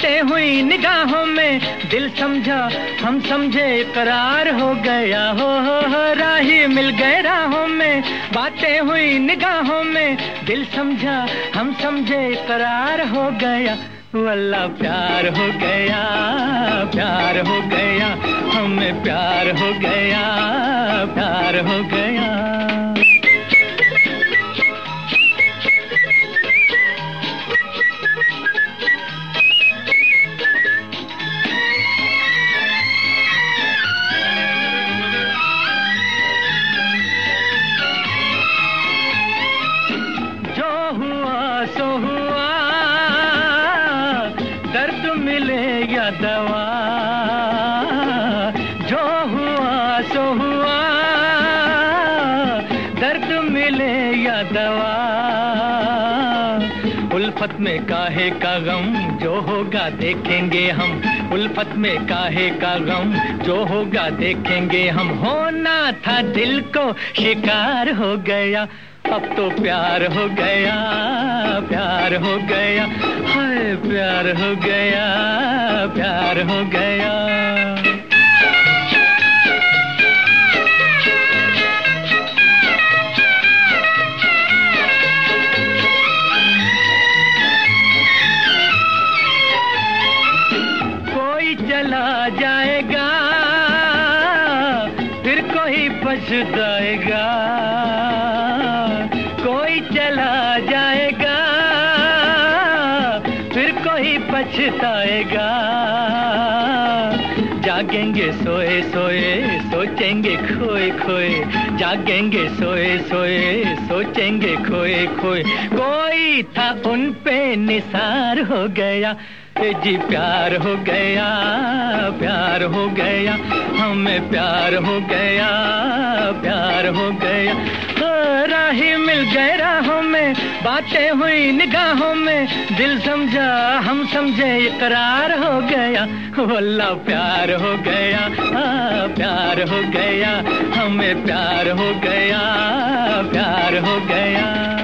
बातें हुई निगाहों में, दिल समझा हम समझे करार हो गया। हो राही मिल गए राहों में, बातें हुई निगाहों में, दिल समझा हम समझे करार हो गया। वल्लाह प्यार हो गया, प्यार हो गया, हमें प्यार हो गया, प्यार हो गया। सो हुआ, दर्द मिले या दवा, जो हुआ सो हुआ, दर्द मिले या दवा। उल्फत में काहे का गम, जो होगा देखेंगे हम, उल्फत में काहे का गम, जो होगा देखेंगे हम। होना था दिल को शिकार हो गया, अब तो प्यार हो गया, प्यार हो गया, हाय प्यार हो गया, प्यार हो गया। कोई चला जाएगा, फिर कोई पछताएगा, कोई चला जाएगा, फिर कोई पछताएगा। जागेंगे सोए सोए, सोचेंगे खोए खोए, जागेंगे सोए सोए, सोचेंगे खोए खोए। कोई था उन पे निसार हो गया, जी प्यार हो गया, प्यार हो गया, हमें प्यार हो गया, प्यार हो गया। राही मिल गए राहों में, बातें हुई निगाहों में, दिल समझा हम समझे इकरार हो गया। वल्लाह प्यार हो गया, प्यार हो गया, हमें प्यार हो गया, प्यार हो गया।